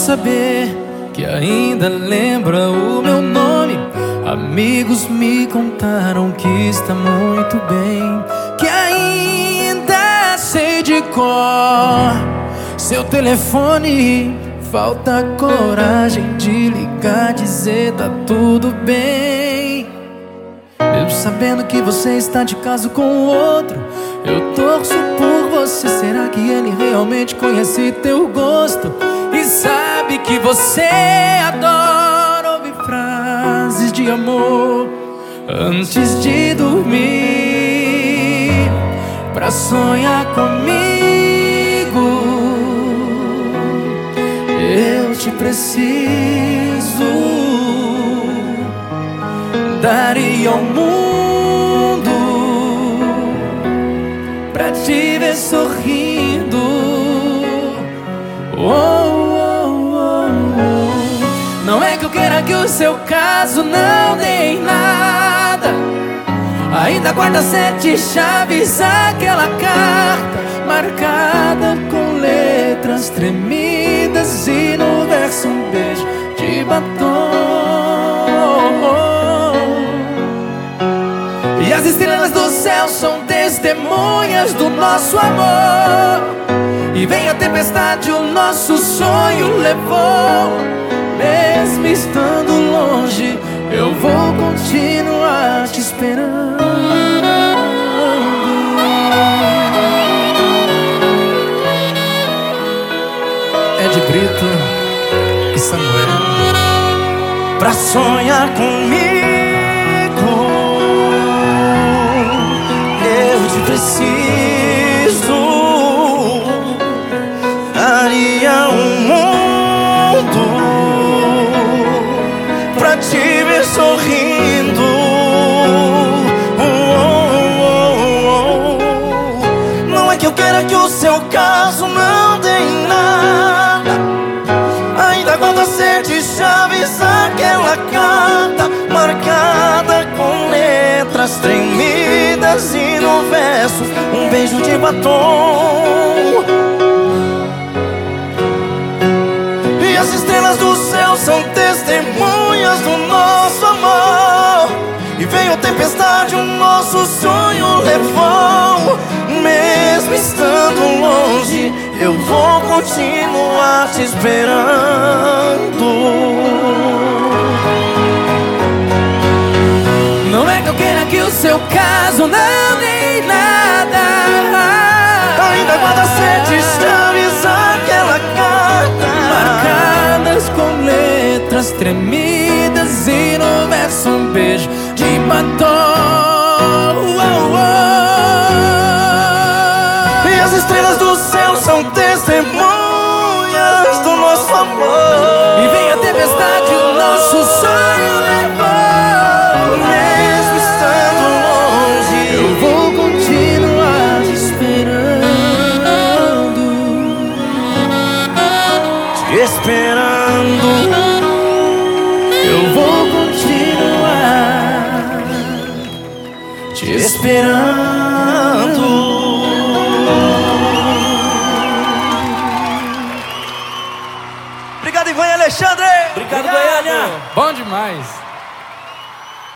saber que ainda lembra o meu nome. Amigos me contaram que está muito bem, que ainda sei de cor seu telefone. Falta coragem de ligar, dizer tá tudo bem. Mesmo sabendo que você está de caso com outro, eu torço por você. Será que ele realmente conhece teu gosto e sabe que você adora ouvir frases de amor antes de dormir, pra sonhar comigo? Eu te preciso, daria ao mundo pra te ver sorrindo. Oh, oh, oh, oh. Não é que eu queira que o seu caso não dê em nada. Ainda guarda 7 chaves aquela carta marcada com letras tremidas e no verso um beijo de batom. E as estrelas do céu são testemunhas do nosso amor. E vem a tempestade, o nosso sonho levou. Mesmo estando longe, eu vou continuar te esperando. Ed Brito e Samuel. Pra sonhar comigo, eu te preciso, daria um mundo pra te ver sorrindo. Não é que eu queira que o seu caso não dê em nada. Ainda guarda 7 chaves aquela carta marcada com letras tremidas e no verso um beijo de batom. E as estrelas do céu são testemunhas do nosso amor. E veio a tempestade, o nosso sonho levou. Mesmo estando longe, eu vou continuar te esperando. Não é que eu queira que o seu caso não dê em nada. Ainda guarda 7 chaves aquela carta marcadas com letras tremidas e no verso um beijo de batom. E as estrelas do céu são testemunhas do nosso amor. E vem a tempestade, o nosso sonho levou. Mesmo estando longe, eu vou continuar te esperando. Eu vou continuar te esperando. Obrigado, Ivan e Alexandre. Obrigado, Goiânia. Bom demais.